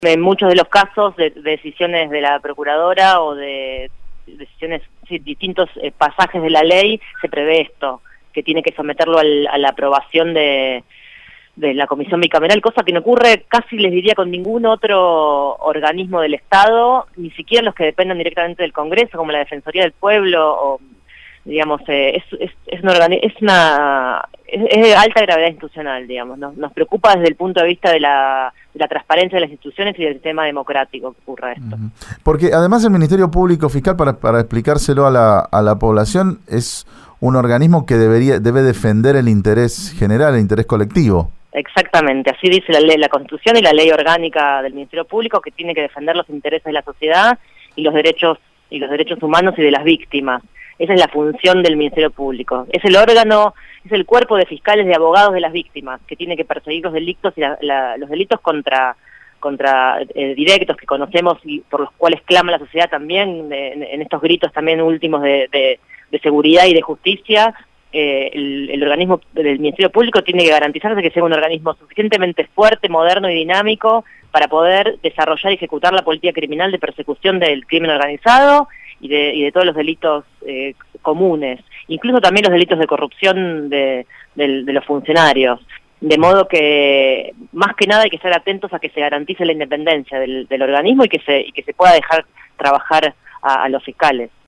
En muchos de los casos de decisiones de la Procuradora o de decisiones, sí, distintos pasajes de la ley, se prevé esto, que tiene que someterlo a la aprobación de la Comisión Bicameral, cosa que no ocurre casi, les diría, con ningún otro organismo del Estado, ni siquiera los que dependen directamente del Congreso, como la Defensoría del Pueblo, o digamos, es de alta gravedad institucional, digamos. Nos preocupa desde el punto de vista de la transparencia de las instituciones y del sistema democrático que ocurra esto. Porque además el Ministerio Público Fiscal, para explicárselo a la población, es un organismo que debe defender el interés general, el interés colectivo. Exactamente, así dice la Constitución y la ley orgánica del Ministerio Público, que tiene que defender los intereses de la sociedad y los derechos humanos y de las víctimas. Esa es la función del Ministerio Público. Es el órgano, es el cuerpo de fiscales, de abogados de las víctimas, que tiene que perseguir los delitos y los delitos contra directos que conocemos y por los cuales clama la sociedad también, en estos gritos también últimos de seguridad y de justicia. El organismo del Ministerio Público tiene que garantizarse que sea un organismo suficientemente fuerte, moderno y dinámico para poder desarrollar y ejecutar la política criminal de persecución del crimen organizado y de todos los delitos comunes, incluso también los delitos de corrupción de los funcionarios. De modo que, más que nada, hay que estar atentos a que se garantice la independencia del organismo y que se pueda dejar trabajar a los fiscales.